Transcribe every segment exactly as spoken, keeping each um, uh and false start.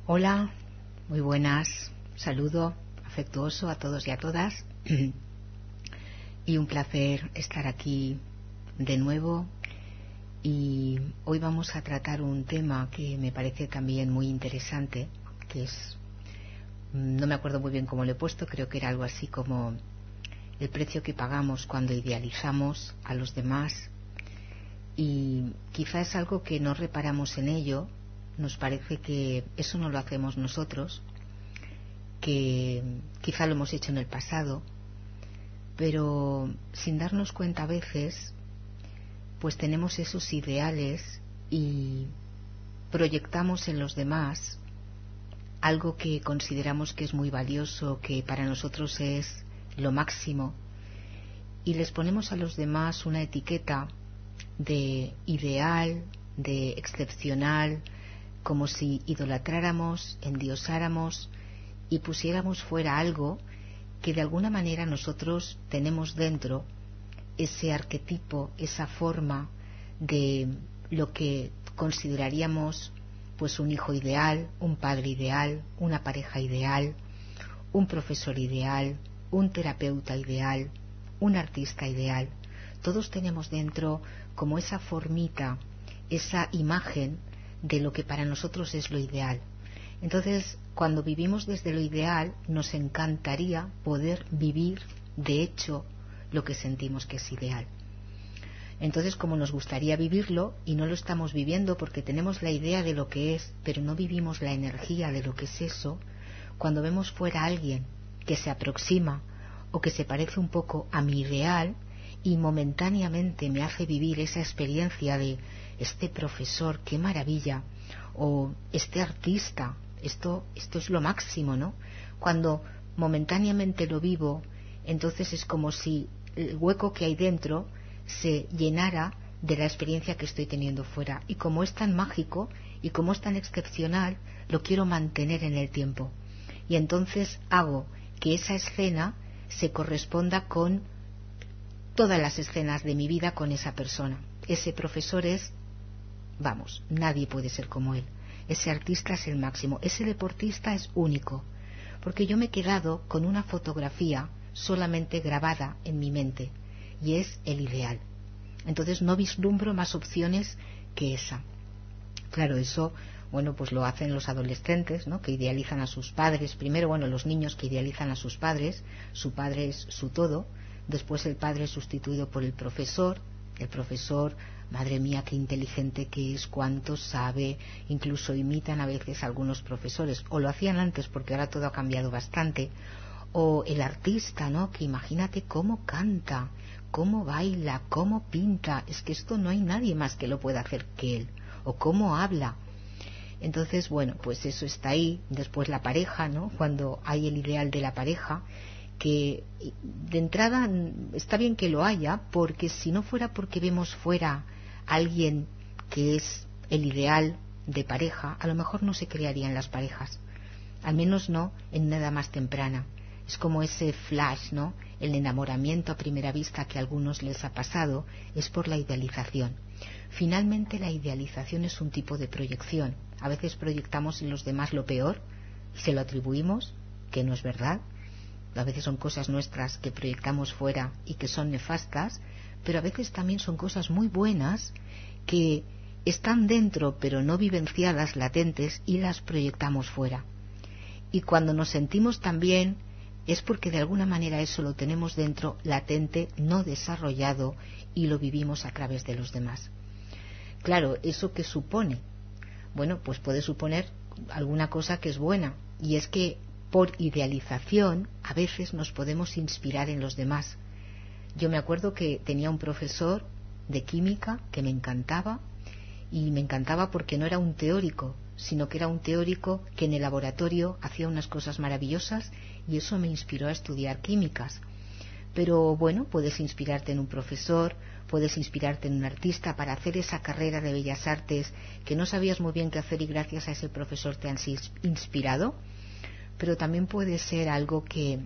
Hola, muy buenas. Saludo afectuoso a todos y a todas. Y un placer estar aquí de nuevo. Y hoy vamos a tratar un tema que me parece también muy interesante, que es, no me acuerdo muy bien cómo lo he puesto, creo que era algo así como el precio que pagamos cuando idealizamos a los demás. Y quizá es algo que no reparamos en ello. Nos parece que eso no lo hacemos nosotros, que quizá lo hemos hecho en el pasado, pero sin darnos cuenta a veces, pues tenemos esos ideales y proyectamos en los demás algo que consideramos que es muy valioso, que para nosotros es lo máximo, y les ponemos a los demás una etiqueta de ideal, de excepcional, como si idolatráramos, endiosáramos y pusiéramos fuera algo que de alguna manera nosotros tenemos dentro, ese arquetipo, esa forma de lo que consideraríamos pues un hijo ideal, un padre ideal, una pareja ideal, un profesor ideal, un terapeuta ideal, un artista ideal. Todos tenemos dentro como esa formita, esa imagen de lo que para nosotros es lo ideal. Entonces, cuando vivimos desde lo ideal, nos encantaría poder vivir, de hecho, lo que sentimos que es ideal. Entonces, como nos gustaría vivirlo y no lo estamos viviendo porque tenemos la idea de lo que es, pero no vivimos la energía de lo que es eso, cuando vemos fuera a alguien que se aproxima o que se parece un poco a mi ideal y momentáneamente me hace vivir esa experiencia de este profesor, qué maravilla, o este artista, esto, esto es lo máximo, ¿no? Cuando momentáneamente lo vivo, entonces es como si el hueco que hay dentro se llenara de la experiencia que estoy teniendo fuera. Y como es tan mágico y como es tan excepcional, lo quiero mantener en el tiempo. Y entonces hago que esa escena se corresponda con todas las escenas de mi vida con esa persona. Ese profesor es, vamos, nadie puede ser como él. Ese artista es el máximo. Ese deportista es único. Porque yo me he quedado con una fotografía solamente grabada en mi mente. Y es el ideal. Entonces no vislumbro más opciones que esa. Claro, eso, bueno, pues lo hacen los adolescentes, ¿no? Que idealizan a sus padres. Primero, bueno, los niños que idealizan a sus padres. Su padre es su todo. Después el padre es sustituido por el profesor. El profesor, madre mía, qué inteligente que es, cuánto sabe. Incluso imitan a veces a algunos profesores. O lo hacían antes porque ahora todo ha cambiado bastante. O el artista, ¿no? Que imagínate cómo canta, cómo baila, cómo pinta. Es que esto no hay nadie más que lo pueda hacer que él. O cómo habla. Entonces, bueno, pues eso está ahí. Después la pareja, ¿no? Cuando hay el ideal de la pareja, que de entrada está bien que lo haya, porque si no fuera porque vemos fuera a alguien que es el ideal de pareja, a lo mejor no se crearían las parejas, al menos no en nada más temprana. Es como ese flash, ¿no? El enamoramiento a primera vista que a algunos les ha pasado es por la idealización. Finalmente la idealización es un tipo de proyección. A veces proyectamos en los demás lo peor y se lo atribuimos, que no es verdad. A veces son cosas nuestras que proyectamos fuera y que son nefastas, pero a veces también son cosas muy buenas que están dentro pero no vivenciadas, latentes, y las proyectamos fuera. Y cuando nos sentimos tan bien es porque de alguna manera eso lo tenemos dentro, latente, no desarrollado, y lo vivimos a través de los demás. Claro, ¿eso qué supone? Bueno, pues puede suponer alguna cosa que es buena, y es que por idealización a veces nos podemos inspirar en los demás. Yo me acuerdo que tenía un profesor de química que me encantaba, y me encantaba porque no era un teórico, sino que era un teórico que en el laboratorio hacía unas cosas maravillosas, y eso me inspiró a estudiar químicas. Pero bueno, puedes inspirarte en un profesor, puedes inspirarte en un artista para hacer esa carrera de bellas artes que no sabías muy bien qué hacer y gracias a ese profesor te han inspirado. Pero también puede ser algo que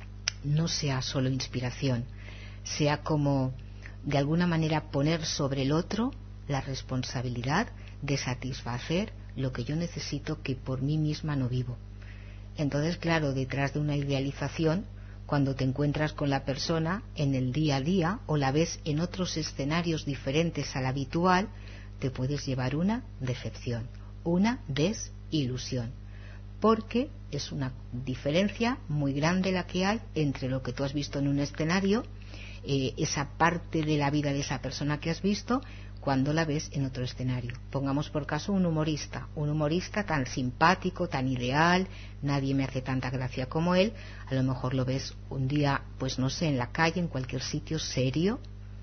no sea solo inspiración, sea como de alguna manera poner sobre el otro la responsabilidad de satisfacer lo que yo necesito que por mí misma no vivo. Entonces, claro, detrás de una idealización, cuando te encuentras con la persona en el día a día o la ves en otros escenarios diferentes al habitual, te puedes llevar una decepción, una desilusión, porque es una diferencia muy grande la que hay entre lo que tú has visto en un escenario, eh, esa parte de la vida de esa persona que has visto, cuando la ves en otro escenario. Pongamos por caso un humorista, un humorista tan simpático, tan ideal, nadie me hace tanta gracia como él. A lo mejor lo ves un día, pues no sé, en la calle, en cualquier sitio serio,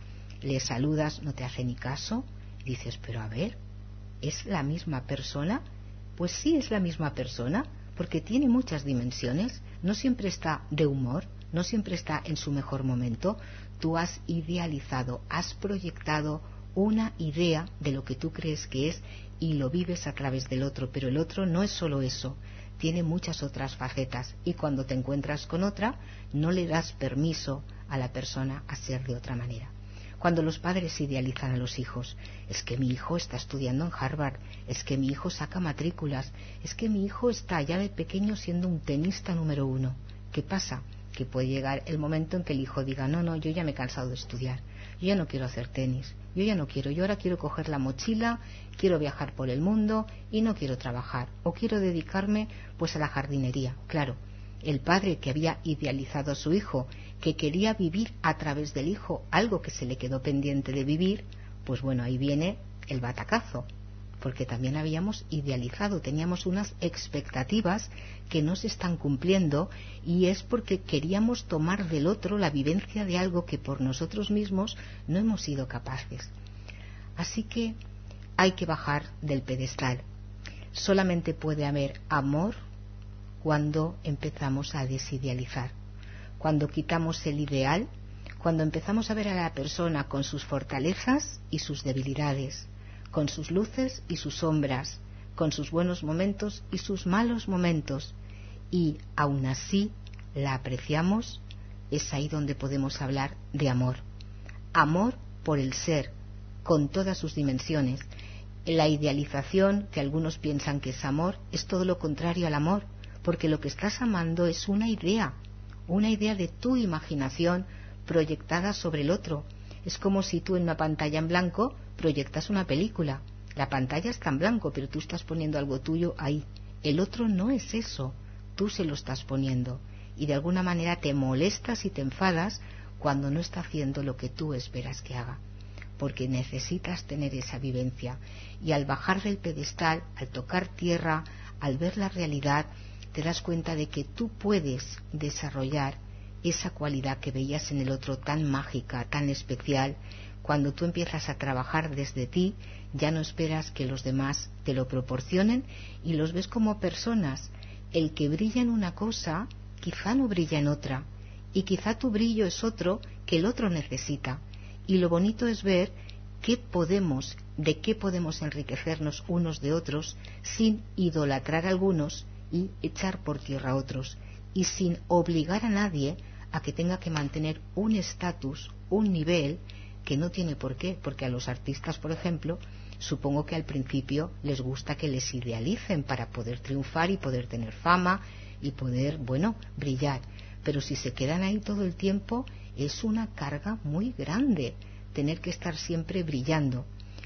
le saludas, no te hace ni caso, dices, pero a ver, ¿es la misma persona? Pues sí, es la misma persona, porque tiene muchas dimensiones, no siempre está de humor, no siempre está en su mejor momento. Tú has idealizado, has proyectado una idea de lo que tú crees que es y lo vives a través del otro, pero el otro no es solo eso, tiene muchas otras facetas, y cuando te encuentras con otra no le das permiso a la persona a ser de otra manera. Cuando los padres idealizan a los hijos, es que mi hijo está estudiando en Harvard, es que mi hijo saca matrículas, es que mi hijo está ya de pequeño siendo un tenista número uno. ¿Qué pasa? Que puede llegar el momento en que el hijo diga, no, no, yo ya me he cansado de estudiar, yo ya no quiero hacer tenis, yo ya no quiero, yo ahora quiero coger la mochila, quiero viajar por el mundo y no quiero trabajar, o quiero dedicarme pues a la jardinería. Claro, el padre que había idealizado a su hijo, que quería vivir a través del hijo algo que se le quedó pendiente de vivir, pues bueno, ahí viene el batacazo, porque también habíamos idealizado, teníamos unas expectativas que no se están cumpliendo, y es porque queríamos tomar del otro la vivencia de algo que por nosotros mismos no hemos sido capaces. Así que hay que bajar del pedestal. Solamente puede haber amor cuando empezamos a desidealizar, cuando quitamos el ideal, cuando empezamos a ver a la persona con sus fortalezas y sus debilidades, con sus luces y sus sombras, con sus buenos momentos y sus malos momentos, y aún así la apreciamos. Es ahí donde podemos hablar de amor. Amor por el ser, con todas sus dimensiones. La idealización, que algunos piensan que es amor, es todo lo contrario al amor, porque lo que estás amando es una idea, una idea de tu imaginación proyectada sobre el otro. Es como si tú en una pantalla en blanco proyectas una película. La pantalla está en blanco, pero tú estás poniendo algo tuyo ahí. El otro no es eso, tú se lo estás poniendo, y de alguna manera te molestas y te enfadas cuando no está haciendo lo que tú esperas que haga, porque necesitas tener esa vivencia. Y al bajar del pedestal, al tocar tierra, al ver la realidad, te das cuenta de que tú puedes desarrollar esa cualidad que veías en el otro tan mágica, tan especial. Cuando tú empiezas a trabajar desde ti, ya no esperas que los demás te lo proporcionen y los ves como personas. El que brilla en una cosa, quizá no brilla en otra, y quizá tu brillo es otro que el otro necesita. Y lo bonito es ver qué podemos, de qué podemos enriquecernos unos de otros sin idolatrar a algunos y echar por tierra a otros, y sin obligar a nadie a que tenga que mantener un estatus, un nivel que no tiene por qué, porque a los artistas, por ejemplo, supongo que al principio les gusta que les idealicen para poder triunfar y poder tener fama y poder, bueno, brillar, pero si se quedan ahí todo el tiempo es una carga muy grande tener que estar siempre brillando.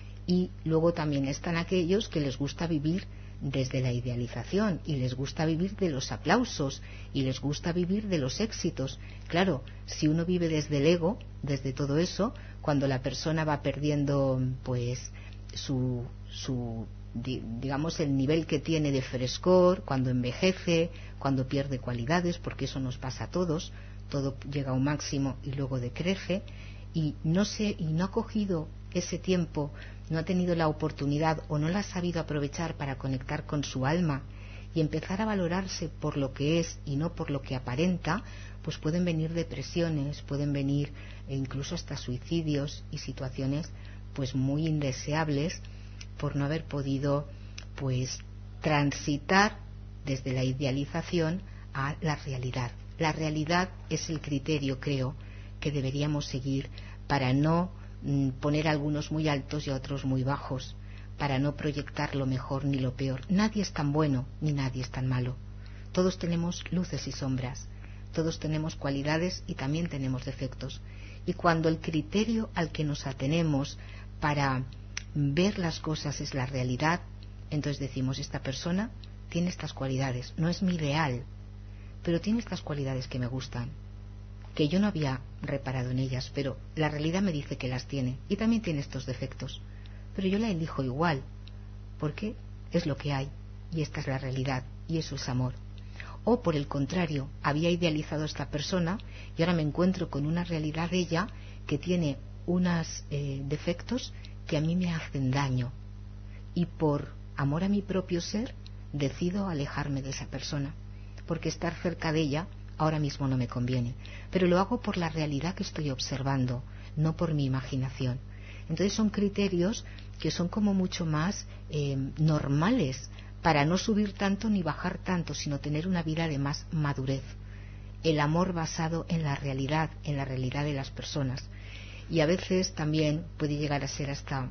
Y luego también están aquellos que les gusta vivir desde la idealización y les gusta vivir de los aplausos y les gusta vivir de los éxitos. Claro, si uno vive desde el ego, desde todo eso, cuando la persona va perdiendo pues su, su digamos el nivel que tiene de frescor, cuando envejece, cuando pierde cualidades, porque eso nos pasa a todos, todo llega a un máximo y luego decrece, y no se, y no ha cogido ese tiempo, no ha tenido la oportunidad o no la ha sabido aprovechar para conectar con su alma y empezar a valorarse por lo que es y no por lo que aparenta, pues pueden venir depresiones, pueden venir incluso hasta suicidios y situaciones pues muy indeseables por no haber podido pues transitar desde la idealización a la realidad. La realidad es el criterio, creo, que deberíamos seguir para no poner a algunos muy altos y a otros muy bajos, para no proyectar lo mejor ni lo peor. Nadie es tan bueno ni nadie es tan malo. Todos tenemos luces y sombras, todos tenemos cualidades y también tenemos defectos. Y cuando el criterio al que nos atenemos para ver las cosas es la realidad, entonces decimos, esta persona tiene estas cualidades, no es mi ideal, pero tiene estas cualidades que me gustan, que yo no había reparado en ellas, pero la realidad me dice que las tiene, y también tiene estos defectos, pero yo la elijo igual, porque es lo que hay, y esta es la realidad, y eso es amor. O por el contrario, había idealizado a esta persona y ahora me encuentro con una realidad de ella que tiene unos eh, defectos que a mí me hacen daño, y por amor a mi propio ser decido alejarme de esa persona, porque estar cerca de ella ahora mismo no me conviene, pero lo hago por la realidad que estoy observando, no por mi imaginación. Entonces son criterios que son como mucho más eh, normales, para no subir tanto ni bajar tanto, sino tener una vida de más madurez. El amor basado en la realidad, en la realidad de las personas. Y a veces también puede llegar a ser hasta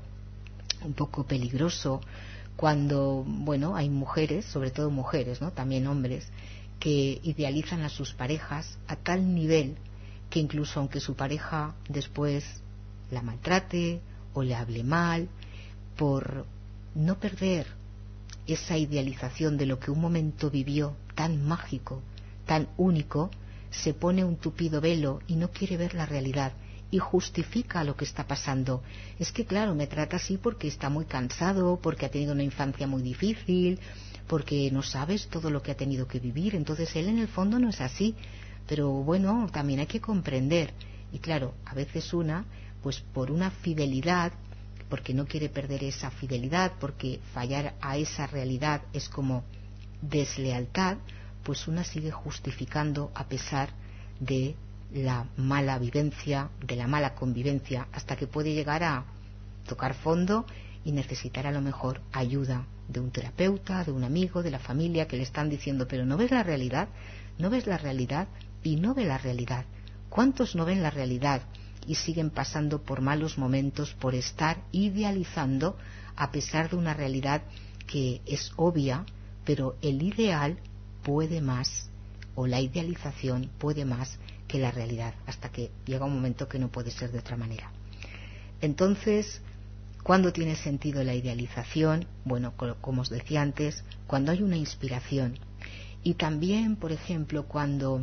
un poco peligroso cuando, bueno, hay mujeres, sobre todo mujeres, ¿no?, también hombres, que idealizan a sus parejas a tal nivel que incluso aunque su pareja después la maltrate o le hable mal, por no perder esa idealización de lo que un momento vivió tan mágico, tan único, se pone un tupido velo y no quiere ver la realidad y justifica lo que está pasando. Es que claro, me trata así porque está muy cansado, porque ha tenido una infancia muy difícil, porque no sabes todo lo que ha tenido que vivir. Entonces él en el fondo no es así, pero bueno, también hay que comprender. Y claro, a veces una, pues por una fidelidad, porque no quiere perder esa fidelidad, porque fallar a esa realidad es como deslealtad, pues una sigue justificando a pesar de la mala vivencia, de la mala convivencia, hasta que puede llegar a tocar fondo y necesitar a lo mejor ayuda de un terapeuta, de un amigo, de la familia, que le están diciendo, pero no ves la realidad, no ves la realidad y no ve la realidad. ¿Cuántos no ven la realidad y siguen pasando por malos momentos por estar idealizando a pesar de una realidad que es obvia, pero el ideal puede más, o la idealización puede más que la realidad, hasta que llega un momento que no puede ser de otra manera? Entonces, ¿cuándo tiene sentido la idealización? Bueno, como os decía antes, cuando hay una inspiración. Y también, por ejemplo, cuando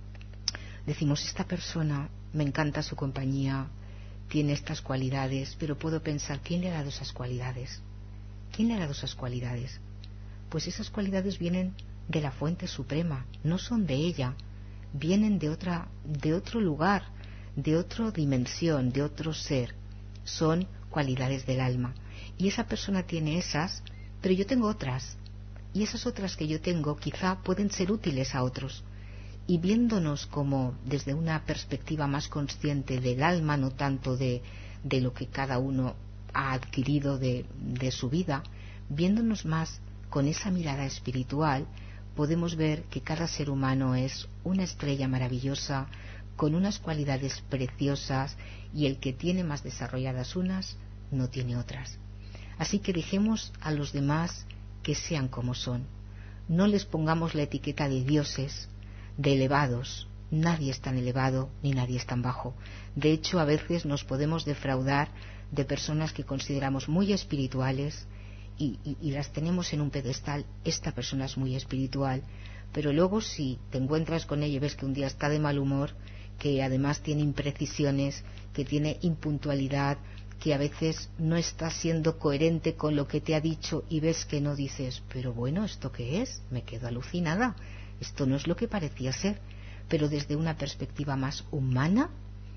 decimos, esta persona, me encanta su compañía, tiene estas cualidades, pero puedo pensar, ¿quién le ha dado esas cualidades? ¿Quién le ha dado esas cualidades? Pues esas cualidades vienen de la fuente suprema, no son de ella, vienen de otra, de otro lugar, de otra dimensión, de otro ser, son cualidades del alma. Y esa persona tiene esas, pero yo tengo otras, y esas otras que yo tengo quizá pueden ser útiles a otros. Y viéndonos como desde una perspectiva más consciente del alma, no tanto de, de lo que cada uno ha adquirido de, de su vida, viéndonos más con esa mirada espiritual, podemos ver que cada ser humano es una estrella maravillosa, con unas cualidades preciosas, y el que tiene más desarrolladas unas, no tiene otras. Así que dejemos a los demás que sean como son. No les pongamos la etiqueta de dioses, de elevados. Nadie es tan elevado ni nadie es tan bajo. De hecho, a veces nos podemos defraudar de personas que consideramos muy espirituales y, y, y las tenemos en un pedestal. Esta persona es muy espiritual, pero luego si te encuentras con ella y ves que un día está de mal humor, que además tiene imprecisiones, que tiene impuntualidad, que a veces no está siendo coherente con lo que te ha dicho, y ves que no, dices, pero bueno, ¿esto qué es? Me quedo alucinada. Esto no es lo que parecía ser, pero desde una perspectiva más humana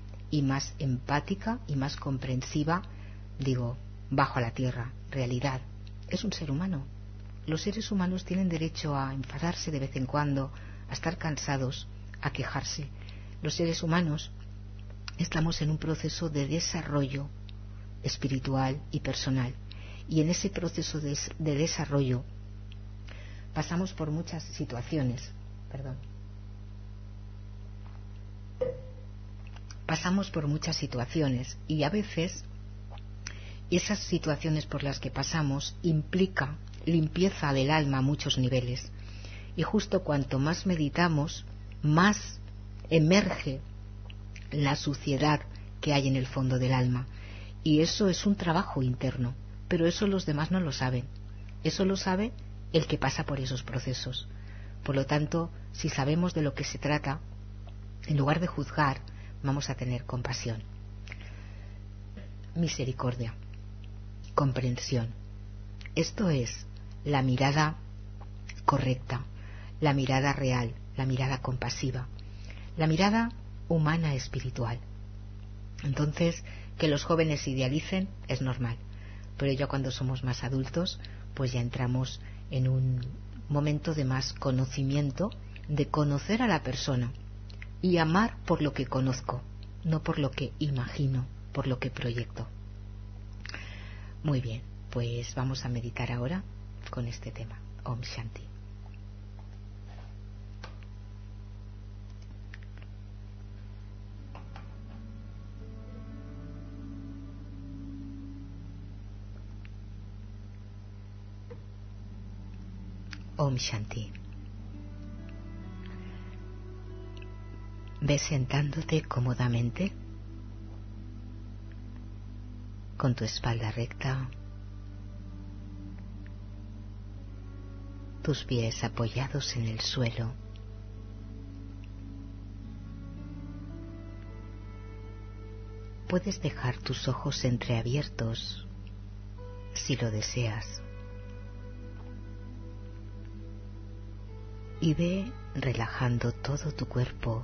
y más empática y más comprensiva, digo, bajo a la tierra, realidad, es un ser humano. Los seres humanos tienen derecho a enfadarse de vez en cuando, a estar cansados, a quejarse. Los seres humanos estamos en un proceso de desarrollo espiritual y personal, y en ese proceso de, de desarrollo pasamos por muchas situaciones, perdón, pasamos por muchas situaciones y a veces esas situaciones por las que pasamos implica limpieza del alma a muchos niveles. Y justo cuanto más meditamos, más emerge la suciedad que hay en el fondo del alma. Y eso es un trabajo interno, pero eso los demás no lo saben. Eso lo sabe el que pasa por esos procesos. Por lo tanto, si sabemos de lo que se trata, en lugar de juzgar, vamos a tener compasión, misericordia, comprensión. Esto es la mirada correcta, la mirada real, la mirada compasiva, la mirada humana espiritual. Entonces, que los jóvenes idealicen es normal, pero ya cuando somos más adultos, pues ya entramos en un momento de más conocimiento, de conocer a la persona y amar por lo que conozco, no por lo que imagino, por lo que proyecto. Muy bien, pues vamos a meditar ahora con este tema. Om Shanti. Om Shanti. Ve sentándote cómodamente, con tu espalda recta, tus pies apoyados en el suelo. Puedes dejar tus ojos entreabiertos si lo deseas. Y ve relajando todo tu cuerpo,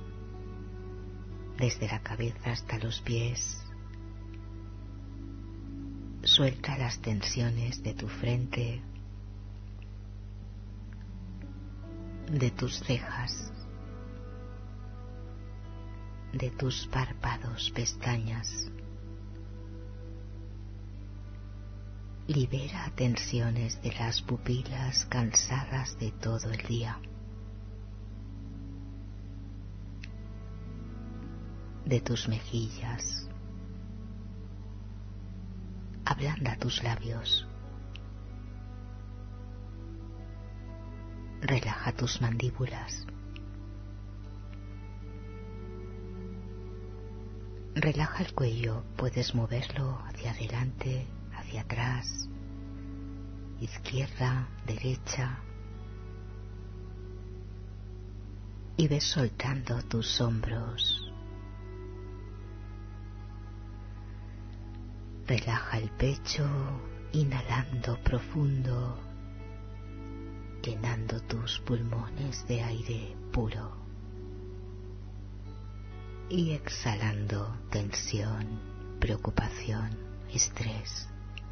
desde la cabeza hasta los pies. Suelta las tensiones de tu frente, de tus cejas, de tus párpados, pestañas. Libera tensiones de las pupilas cansadas de todo el día, de tus mejillas. Ablanda tus labios. Relaja tus mandíbulas. Relaja el cuello, puedes moverlo hacia adelante, hacia atrás, izquierda, derecha, y ves soltando tus hombros. Relaja el pecho, inhalando profundo, llenando tus pulmones de aire puro y exhalando tensión, preocupación, estrés.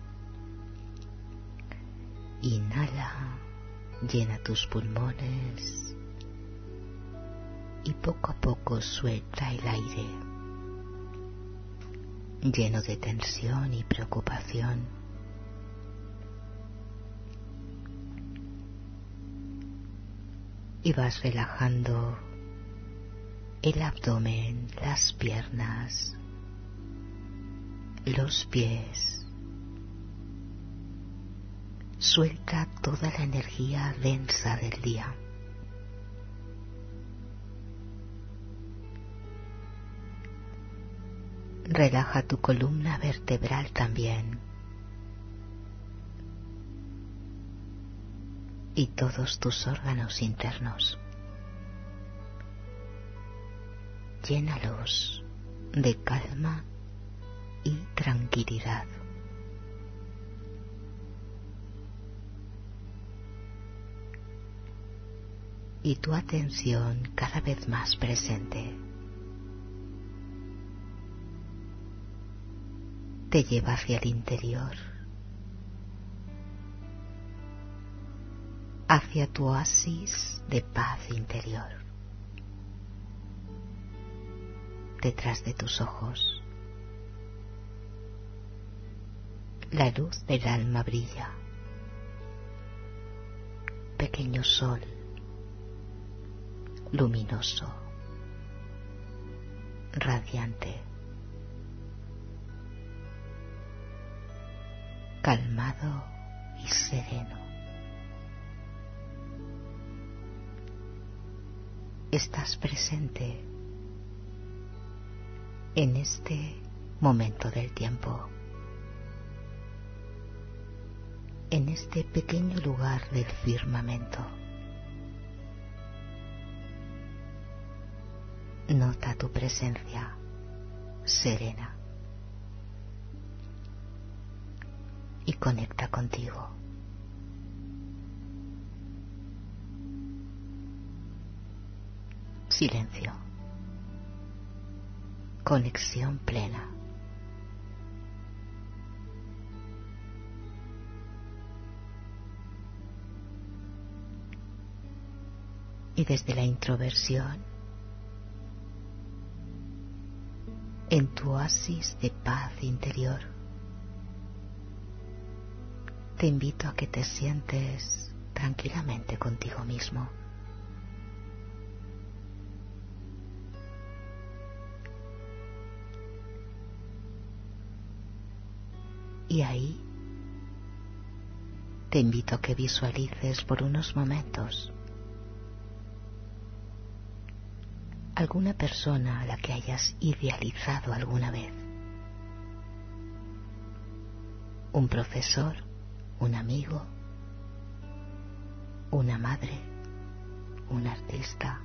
Inhala, llena tus pulmones y poco a poco suelta el aire, lleno de tensión y preocupación. Y vas relajando el abdomen, las piernas, los pies. Suelta toda la energía densa del día. Relaja tu columna vertebral también. Y todos tus órganos internos. Llénalos de calma y tranquilidad. Y tu atención cada vez más presente. Te lleva hacia el interior, hacia tu oasis de paz interior. Detrás de tus ojos, la luz del alma brilla. Pequeño sol, luminoso, radiante. calmado y sereno. Estás presente en este momento del tiempo, en este pequeño lugar del firmamento. Nota tu presencia serena y conecta contigo. Silencio. Conexión plena. Y desde la introversión, en tu oasis de paz interior, te invito a que te sientes tranquilamente contigo mismo. Y ahí te invito a que visualices por unos momentos alguna persona a la que hayas idealizado alguna vez. Un profesor, un amigo, una madre, un artista.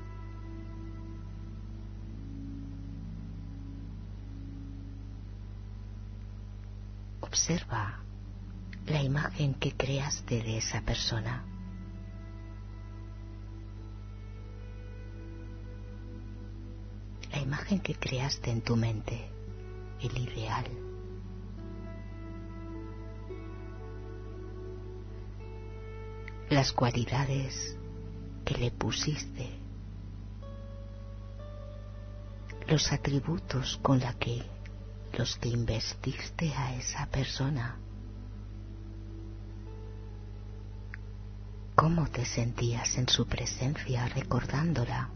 Observa la imagen que creaste de esa persona. La imagen que creaste en tu mente, el ideal. Las cualidades que le pusiste, los atributos con la que, los que investiste a esa persona. ¿Cómo te sentías en su presencia recordándola?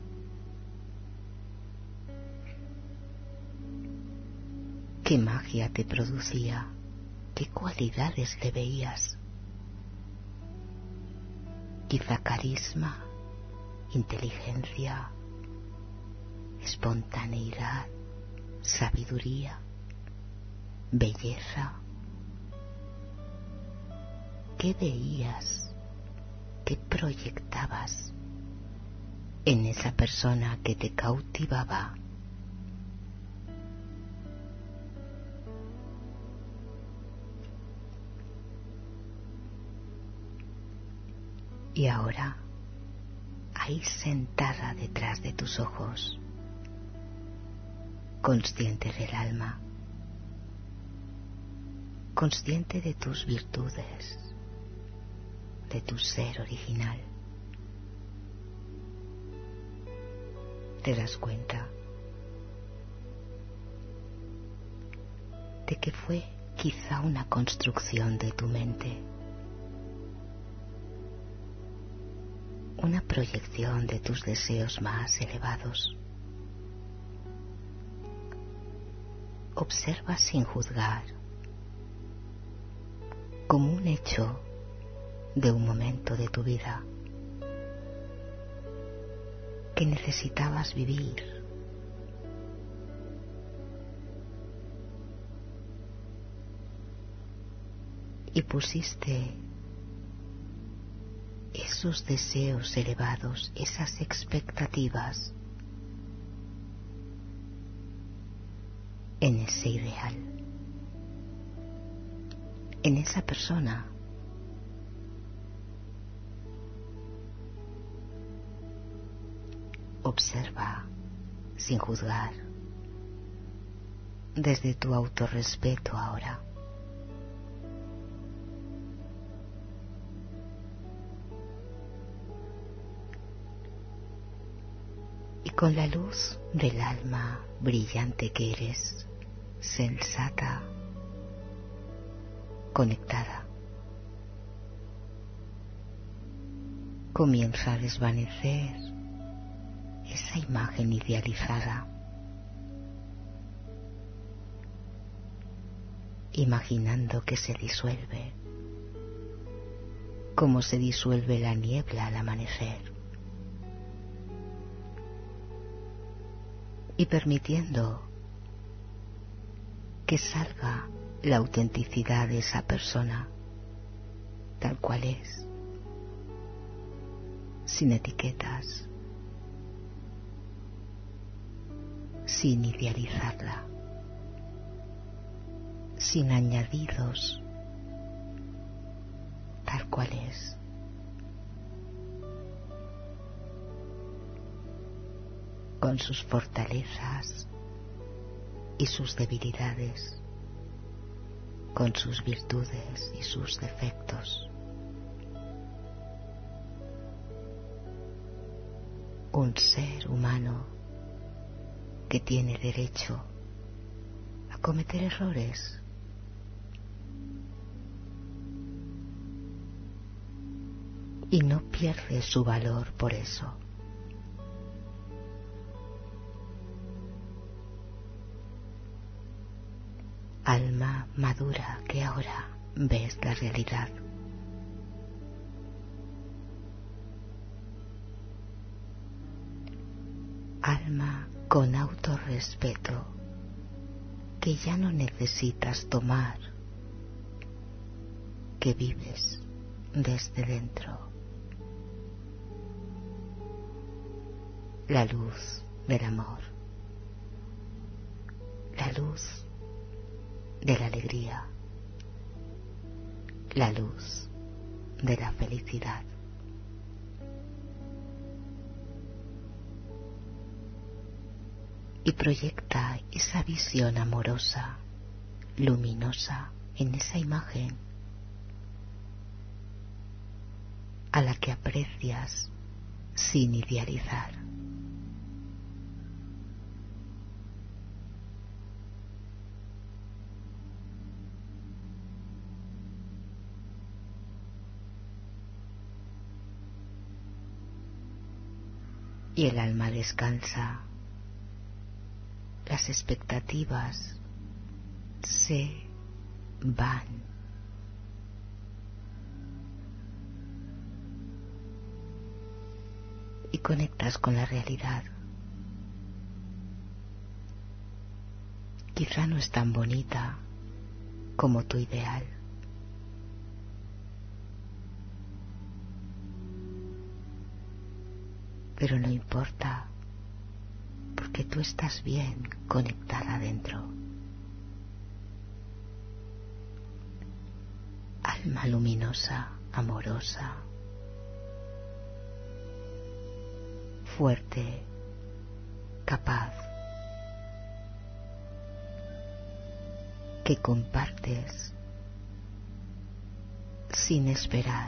¿Qué magia te producía? ¿Qué cualidades le veías? Quizá carisma, inteligencia, espontaneidad, sabiduría, belleza. ¿Qué veías? ¿Qué proyectabas en esa persona que te cautivaba? Y ahora, ahí sentada detrás de tus ojos, consciente del alma, consciente de tus virtudes, de tu ser original, te das cuenta de que fue quizá una construcción de tu mente, una proyección de tus deseos más elevados. Observa sin juzgar, como un hecho de un momento de tu vida que necesitabas vivir. Y pusiste esos deseos elevados, esas expectativas en ese ideal, en esa persona. Observa sin juzgar, desde tu autorrespeto ahora. Y con la luz del alma brillante que eres, sensata, conectada, comienza a desvanecer esa imagen idealizada. imaginando que se disuelve, como se disuelve la niebla al amanecer, y permitiendo que salga la autenticidad de esa persona tal cual es, sin etiquetas, sin idealizarla, sin añadidos, tal cual es. Con sus fortalezas y sus debilidades, con sus virtudes y sus defectos. Un ser humano que tiene derecho a cometer errores, y no pierde su valor por eso. Alma madura que ahora ves la realidad. Alma con autorrespeto que ya no necesitas tomar, que vives desde dentro. La luz del amor, la luz de la alegría, la luz de la felicidad. Y proyecta esa visión amorosa, luminosa, en esa imagen a la que aprecias sin idealizar. Y el alma descansa, las expectativas se van. Y conectas con la realidad. Quizá no es tan bonita como tu ideal. Pero no importa, porque tú estás bien conectada dentro. Alma luminosa, amorosa, fuerte, capaz, que compartes sin esperar.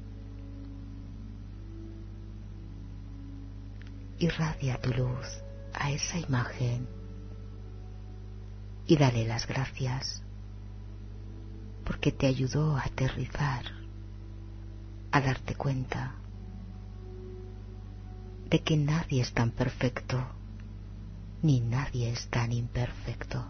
Irradia tu luz a esa imagen y dale las gracias porque te ayudó a aterrizar, a darte cuenta de que nadie es tan perfecto ni nadie es tan imperfecto.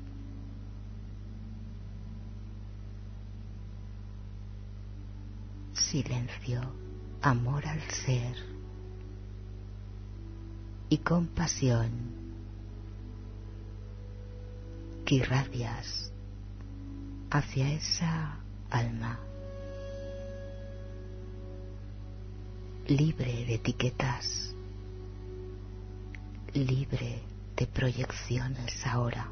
Silencio, amor al ser y compasión que irradias hacia esa alma libre de etiquetas, libre de proyecciones ahora.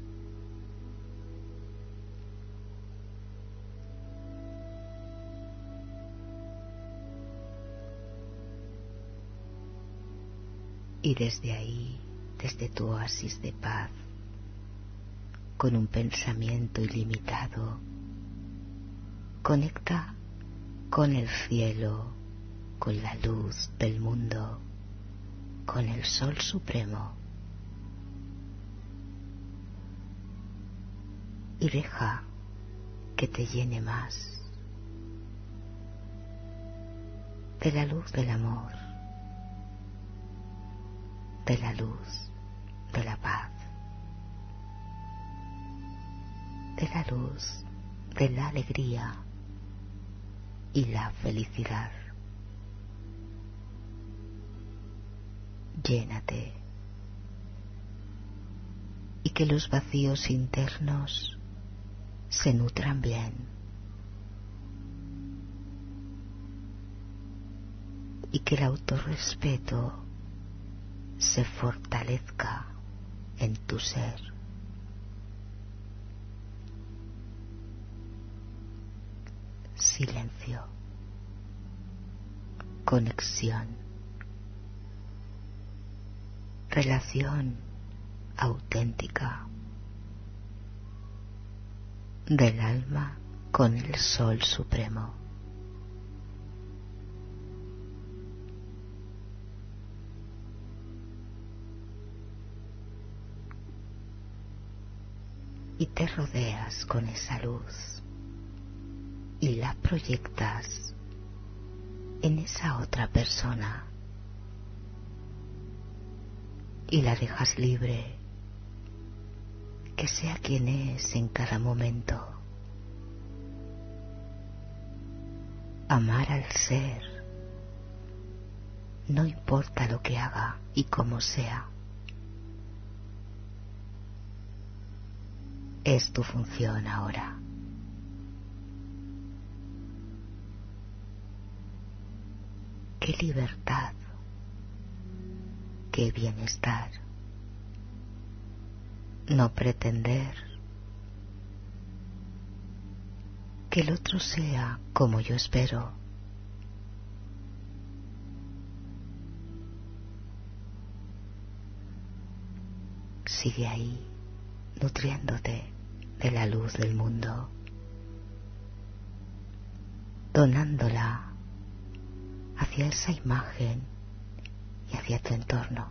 Y desde ahí, desde tu oasis de paz, con un pensamiento ilimitado, conecta con el cielo, con la luz del mundo, con el Sol Supremo, y deja que te llene más de la luz del amor, de la luz de la paz. de la luz, de la alegría y la felicidad. Llénate y que los vacíos internos se nutran bien. Y que el autorrespeto se fortalezca en tu ser. Silencio, conexión, relación auténtica del alma con el Sol Supremo. Y te rodeas con esa luz y la proyectas en esa otra persona y la dejas libre, que sea quien es en cada momento. Amar al ser, no importa lo que haga y cómo sea. Es tu función ahora. Qué libertad, qué bienestar. No pretender que el otro sea como yo espero. Sigue ahí, nutriéndote de la luz del mundo, donándola hacia esa imagen y hacia tu entorno.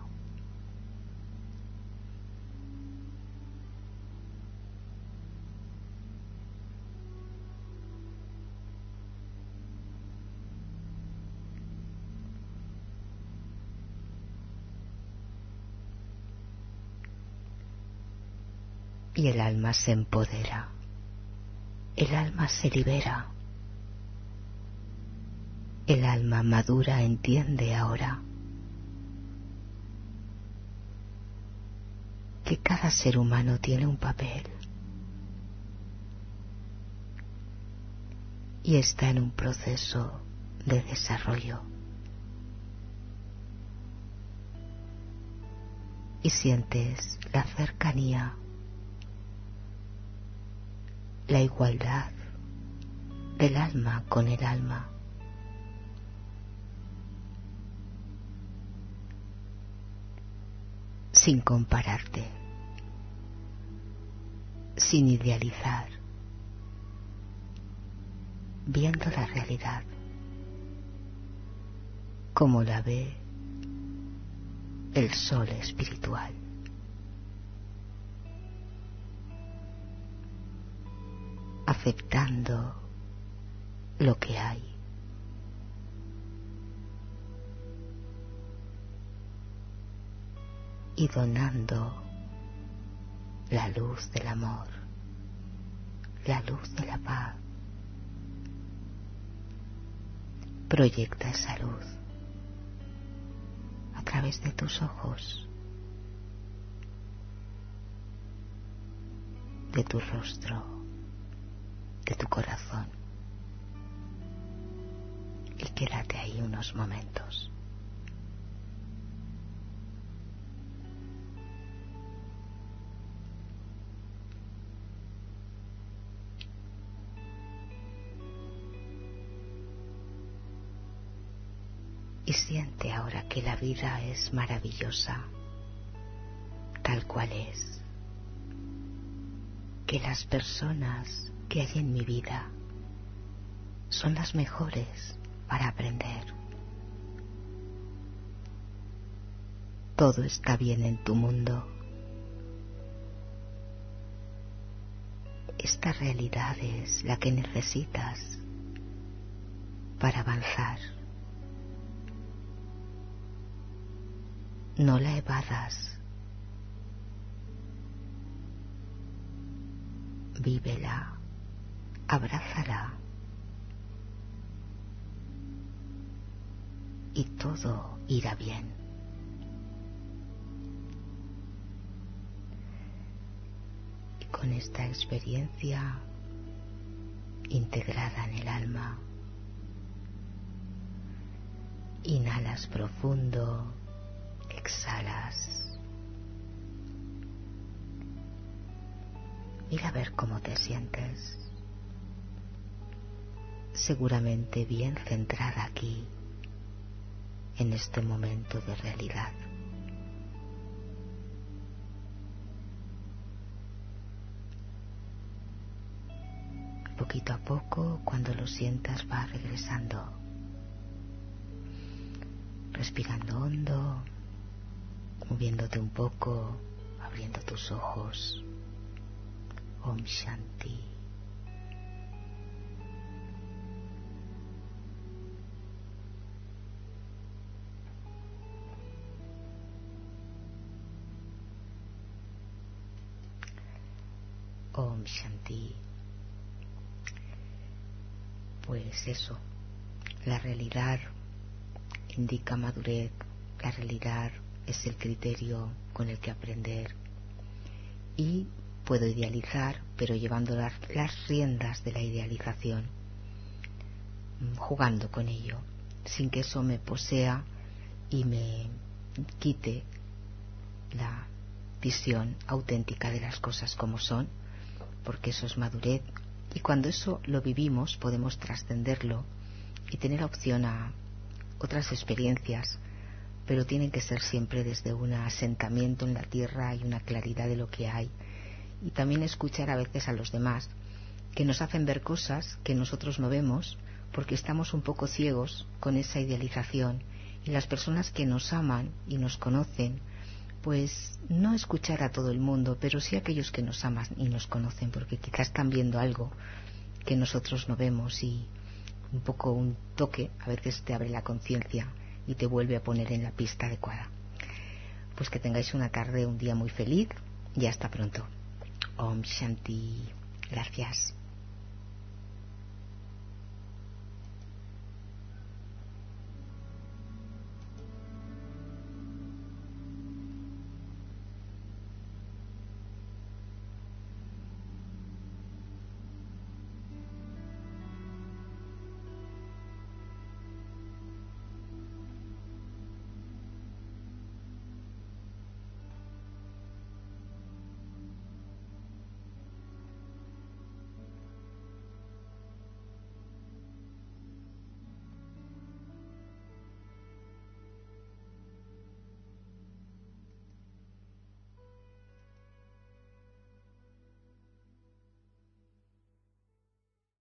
Y el alma se empodera, el alma se libera, el alma madura entiende ahora que cada ser humano tiene un papel y está en un proceso de desarrollo. Y sientes la cercanía, la igualdad del alma con el alma. Sin compararte, sin idealizar, viendo la realidad como la ve el sol espiritual. Aceptando lo que hay. Y donando la luz del amor, la luz de la paz. Proyecta esa luz a través de tus ojos, de tu rostro, de tu corazón, y quédate ahí unos momentos. Y siente ahora que la vida es maravillosa, tal cual es. Que las personas que hay en mi vida son las mejores para aprender. Todo está bien en tu mundo. Esta realidad es la que necesitas para avanzar. No la evadas. vívela, abrázala y todo irá bien. Y con esta experiencia integrada en el alma, inhalas profundo, exhalas. Mira a ver cómo te sientes. Seguramente bien centrada aquí, en este momento de realidad. Poquito a poco, cuando lo sientas, va regresando. Respirando hondo, moviéndote un poco, abriendo tus ojos. Om Shanti. Om Shanti. Pues eso, la realidad indica madurez, la realidad es el criterio con el que aprender. Y puedo idealizar, pero llevando las, las riendas de la idealización, jugando con ello, sin que eso me posea y me quite la visión auténtica de las cosas como son, porque eso es madurez. Y cuando eso lo vivimos, podemos trascenderlo y tener opción a otras experiencias, pero tienen que ser siempre desde un asentamiento en la tierra y una claridad de lo que hay. Y también escuchar a veces a los demás, que nos hacen ver cosas que nosotros no vemos, porque estamos un poco ciegos con esa idealización. Y las personas que nos aman y nos conocen, pues no escuchar a todo el mundo, pero sí a aquellos que nos aman y nos conocen, porque quizás están viendo algo que nosotros no vemos, y un poco un toque a veces te abre la conciencia y te vuelve a poner en la pista adecuada. Pues que tengáis una tarde, un día muy feliz y hasta pronto. Om Shanti. Gracias.